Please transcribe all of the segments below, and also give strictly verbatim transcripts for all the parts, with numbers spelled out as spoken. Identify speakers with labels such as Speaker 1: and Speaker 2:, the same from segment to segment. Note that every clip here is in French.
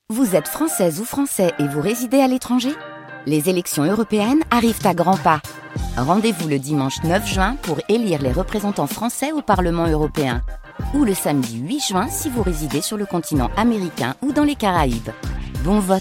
Speaker 1: Vous êtes française ou français et vous résidez à l'étranger ? Les élections européennes arrivent à grands pas. Rendez-vous le dimanche neuf juin pour élire les représentants français au Parlement européen. Ou le samedi huit juin si vous résidez sur le continent américain ou dans les Caraïbes. Bon vote!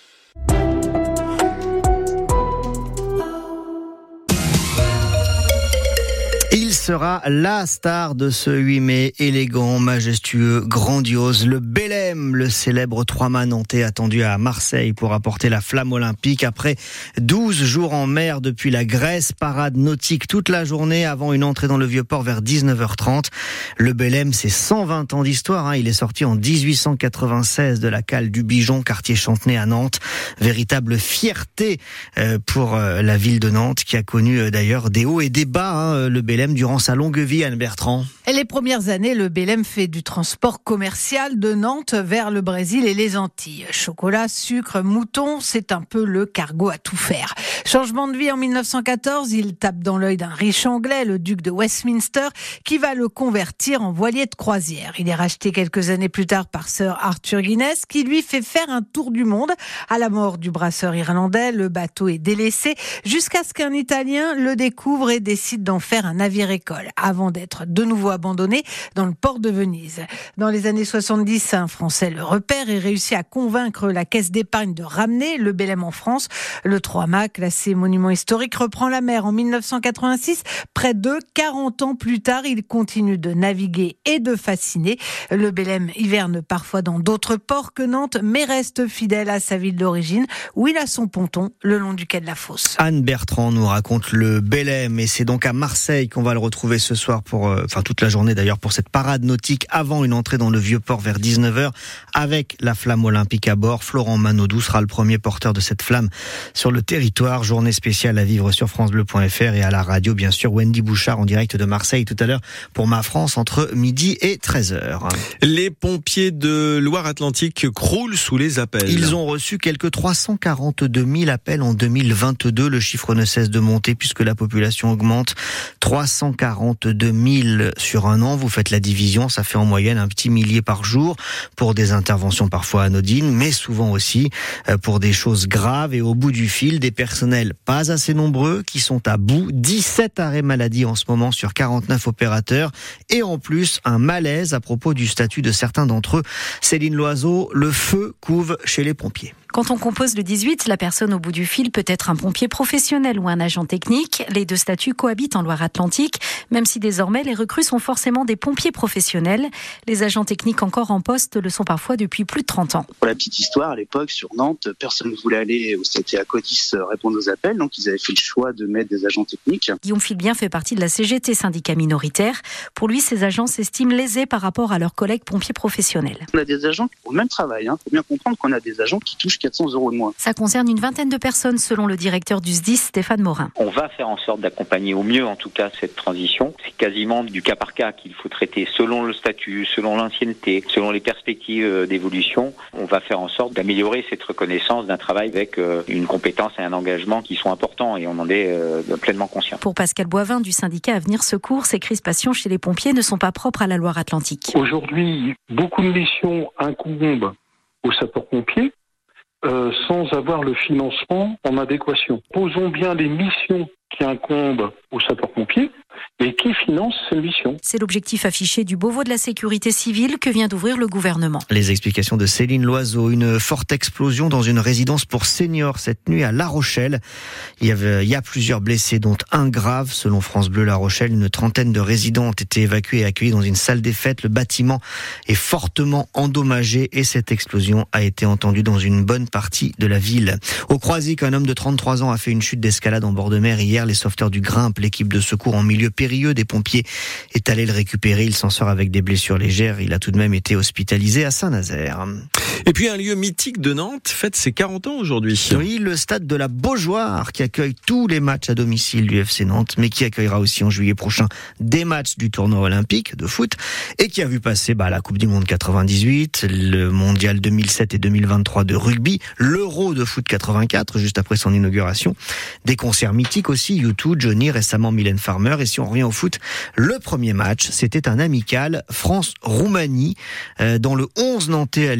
Speaker 2: Il sera la star de ce huit mai, élégant, majestueux, grandiose. Le Belém, le célèbre trois-mâts nantais attendu à Marseille pour apporter la flamme olympique. Après douze jours en mer depuis la Grèce, parade nautique toute la journée avant une entrée dans le Vieux-Port vers dix-neuf heures trente. Le Belém, c'est cent vingt ans d'histoire. Hein. Il est sorti en dix-huit cent quatre-vingt-seize de la cale du Bijon, quartier Chantenay à Nantes. Véritable fierté pour la ville de Nantes qui a connu d'ailleurs des hauts et des bas. Hein, le Belém durant sa longue vie, Anne Bertrand.
Speaker 3: Et les premières années, le Belém fait du transport commercial de Nantes vers le Brésil et les Antilles. Chocolat, sucre, mouton, c'est un peu le cargo à tout faire. Changement de vie en mille neuf cent quatorze, il tape dans l'œil d'un riche anglais, le duc de Westminster, qui va le convertir en voilier de croisière. Il est racheté quelques années plus tard par Sir Arthur Guinness, qui lui fait faire un tour du monde. À la mort du brasseur irlandais, le bateau est délaissé, jusqu'à ce qu'un Italien le découvre et décide d'en faire un navire école, avant d'être de nouveau abandonné dans le port de Venise. Dans les années soixante-dix, un Français le repère et réussit à convaincre la caisse d'épargne de ramener le Belém en France. Le trois-mâts, classé monument historique, reprend la mer en mille neuf cent quatre-vingt-six. Près de quarante ans plus tard, il continue de naviguer et de fasciner. Le Belém hiverne parfois dans d'autres ports que Nantes, mais reste fidèle à sa ville d'origine, où il a son ponton le long du quai de la Fosse.
Speaker 2: Anne Bertrand nous raconte le Belém, et c'est donc à Marseille qu'on va le retrouver ce soir pour, euh, enfin toute la journée d'ailleurs, pour cette parade nautique avant une entrée dans le Vieux-Port vers dix-neuf heures avec la flamme olympique à bord. Florent Manodou sera le premier porteur de cette flamme sur le territoire. Journée spéciale à vivre sur francebleu point f r et à la radio bien sûr. Wendy Bouchard en direct de Marseille tout à l'heure pour Ma France entre midi et treize heures.
Speaker 4: Les pompiers de Loire-Atlantique croulent sous les appels.
Speaker 2: Ils ont reçu quelques trois cent quarante-deux mille appels en deux mille vingt-deux. Le chiffre ne cesse de monter puisque la population augmente. trois cent quarante-deux mille sur un an. Vous faites la division, ça fait en moyenne un petit millier par jour pour des interventions parfois anodines, mais souvent aussi pour des choses graves. Et au bout du fil, des personnels pas assez nombreux qui sont à bout. dix-sept arrêts maladie en ce moment sur quarante-neuf opérateurs. Et en plus, un malaise à propos du statut de certains d'entre eux. Céline Loiseau, le feu couve chez les pompiers.
Speaker 5: Quand on compose le dix-huit, la personne au bout du fil peut être un pompier professionnel ou un agent technique. Les deux statuts cohabitent en Loire-Atlantique, même si désormais les recrues sont forcément des pompiers professionnels. Les agents techniques encore en poste le sont parfois depuis plus de trente ans.
Speaker 6: Pour la petite histoire, à l'époque, sur Nantes, personne ne voulait aller au C T A Codis répondre aux appels, donc ils avaient fait le choix de mettre des agents techniques.
Speaker 5: Guillaume Filbien fait partie de la C G T, syndicat minoritaire. Pour lui, ces agents s'estiment lésés par rapport à leurs collègues pompiers professionnels.
Speaker 6: On a des agents qui font le même travail. Il hein. faut bien comprendre qu'on a des agents qui touchent quatre cents euros de moins.
Speaker 5: Ça concerne une vingtaine de personnes, selon le directeur du S D I S, Stéphane Morin.
Speaker 7: On va faire en sorte d'accompagner au mieux, en tout cas, cette transition. C'est quasiment du cas par cas qu'il faut traiter selon le statut, selon l'ancienneté, selon les perspectives d'évolution. On va faire en sorte d'améliorer cette reconnaissance d'un travail avec une compétence et un engagement qui sont importants et on en est pleinement conscient.
Speaker 5: Pour Pascal Boivin du syndicat Avenir Secours, ces crispations chez les pompiers ne sont pas propres à la Loire-Atlantique.
Speaker 8: Aujourd'hui, beaucoup de missions incombent aux sapeurs-pompiers. Euh, sans avoir le financement en adéquation. Posons bien les missions qui incombent aux sapeurs-pompiers et qui finance ces missions.
Speaker 5: C'est l'objectif affiché du Beauvau de la sécurité civile que vient d'ouvrir le gouvernement.
Speaker 2: Les explications de Céline Loiseau. Une forte explosion dans une résidence pour seniors cette nuit à La Rochelle. Il y, avait, il y a plusieurs blessés, dont un grave. Selon France Bleu La Rochelle, une trentaine de résidents ont été évacués et accueillis dans une salle des fêtes. Le bâtiment est fortement endommagé et cette explosion a été entendue dans une bonne partie de la ville. Au Croisic, un homme de trente-trois ans a fait une chute d'escalade en bord de mer hier. Les sauveteurs du Grimpe, l'équipe de secours en milieu périlleux des pompiers, est allé le récupérer. Il s'en sort avec des blessures légères. Il a tout de même été hospitalisé à Saint-Nazaire.
Speaker 4: Et puis un lieu mythique de Nantes fête ses quarante ans aujourd'hui.
Speaker 2: Oui, le stade de la Beaujoire qui accueille tous les matchs à domicile du F C Nantes, mais qui accueillera aussi en juillet prochain des matchs du tournoi olympique de foot et qui a vu passer bah, la Coupe du Monde quatre-vingt-dix-huit, le Mondial deux mille sept et deux mille vingt-trois de rugby, l'Euro de foot quatre-vingt-quatre juste après son inauguration, des concerts mythiques aussi, U deux, Johnny, récemment Mylène Farmer. Et si on revient au foot, le premier match, c'était un amical France-Roumanie euh, dans le onze nantais à l'époque.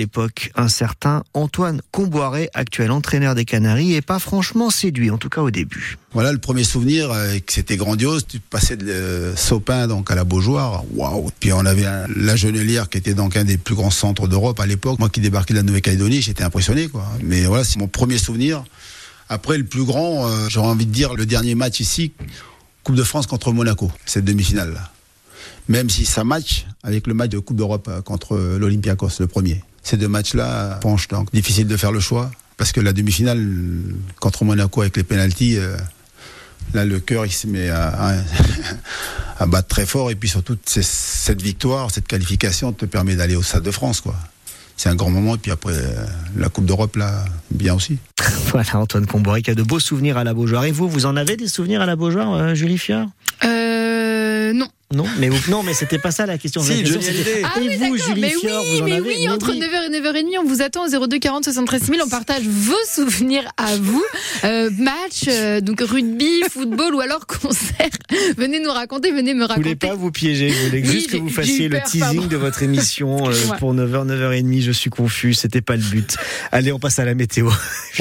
Speaker 2: l'époque, un certain Antoine Comboiré, actuel entraîneur des Canaries, est pas franchement séduit, en tout cas au début.
Speaker 9: Voilà le premier souvenir, euh, que c'était grandiose. Tu passais de euh, Sopin donc à la Beaujoire, waouh. Puis on avait un, la Genelière qui était donc un des plus grands centres d'Europe à l'époque. Moi qui débarquais de la Nouvelle-Calédonie, j'étais impressionné quoi. Mais voilà, c'est mon premier souvenir. Après le plus grand, euh, j'aurais envie de dire le dernier match ici, Coupe de France contre Monaco, cette demi-finale là. Même si ça match avec le match de Coupe d'Europe contre l'Olympiakos, le premier. Ces deux matchs-là penchent donc difficile de faire le choix parce que la demi-finale contre Monaco avec les pénaltys. Euh, Là, le cœur, il se met à, à, à battre très fort. Et puis surtout, cette victoire, cette qualification te permet d'aller au Stade de France, quoi. C'est un grand moment. Et puis après, la Coupe d'Europe, là, bien aussi.
Speaker 2: Voilà, Antoine Comboiré qui a de beaux souvenirs à la Beaujoire. Et vous, vous en avez des souvenirs à la Beaujoire, euh, Julie Fior ?
Speaker 10: Euh... Non.
Speaker 2: Non, mais vous, non, mais c'était pas ça la question.
Speaker 4: Si,
Speaker 2: la question c'était...
Speaker 10: Ah
Speaker 2: et
Speaker 10: oui,
Speaker 2: vous,
Speaker 10: d'accord.
Speaker 2: Julie
Speaker 10: mais
Speaker 2: Fior,
Speaker 10: oui,
Speaker 2: vous en
Speaker 10: mais
Speaker 2: avez
Speaker 10: oui,
Speaker 2: mais
Speaker 10: entre
Speaker 2: oui.
Speaker 10: neuf heures et neuf heures trente, on vous attend au zéro deux quarante soixante-treize mille. On partage vos souvenirs à vous. Euh, match, euh, donc rugby, football ou alors concert. Venez nous raconter, venez me raconter.
Speaker 2: Vous voulez pas vous piéger, vous voulez
Speaker 10: Oui,
Speaker 2: juste que vous
Speaker 10: j'ai- j'ai
Speaker 2: fassiez
Speaker 10: eu
Speaker 2: le
Speaker 10: peur,
Speaker 2: teasing
Speaker 10: pardon.
Speaker 2: de votre émission euh,
Speaker 10: Excuse-moi.
Speaker 2: pour neuf heures, neuf heures trente. Je suis confus, c'était pas le but. Allez, on passe à la météo.